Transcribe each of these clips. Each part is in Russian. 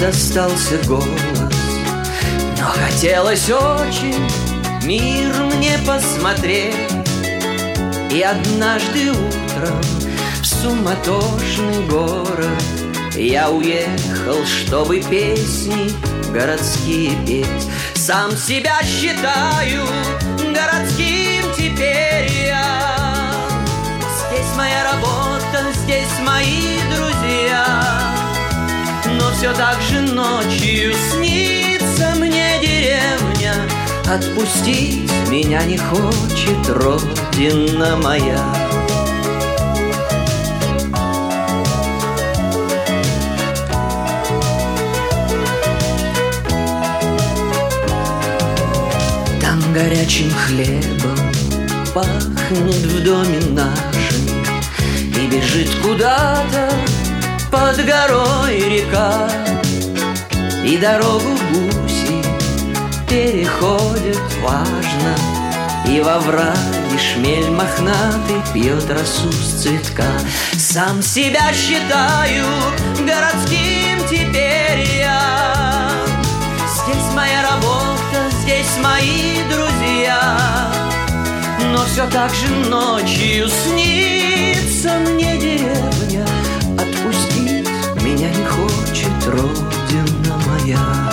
остался голос, но хотелось очень мир мне посмотреть. И однажды утром в суматошный город я уехал, чтобы песни городские петь. Сам себя считаю городским теперь я. Здесь моя работа, здесь мои друзья. Но все так же ночью снится мне деревня. Отпустить меня не хочет родина моя. Там горячим хлебом пахнет в доме нашем, и бежит куда-то под горой река, и дорогу гуси переходят важно, и во враге шмель мохнатый пьет росу с цветка. Сам себя считаю городским теперь я. Здесь моя работа, здесь мои друзья. Но все так же ночью снится мне деревня. Отпустить меня не хочет родина моя.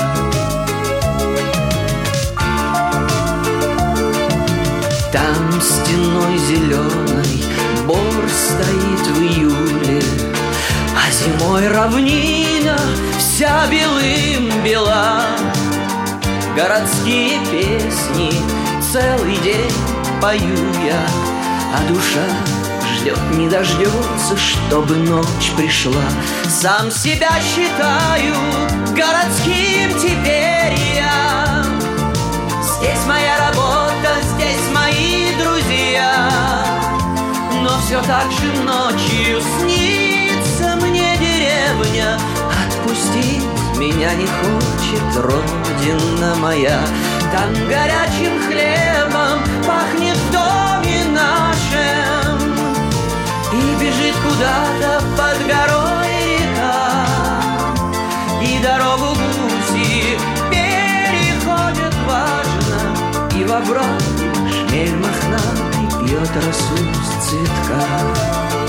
Там стеной зеленой бор стоит в июле, а зимой равнина вся белым бела. Городские песни целый день пою я, а душа ждет, не дождется, чтобы ночь пришла. Сам себя считаю городским теперь я. Здесь моя работа, здесь мои друзья. Но все так же ночью снится мне деревня. Отпустить меня не хочет родина моя. Там горячим хлебом пахнет в доме нашем, и бежит куда-то под горой река, и дорогу гуси переходят важно, и во враге шмель мохнатый пьет росу с цветка.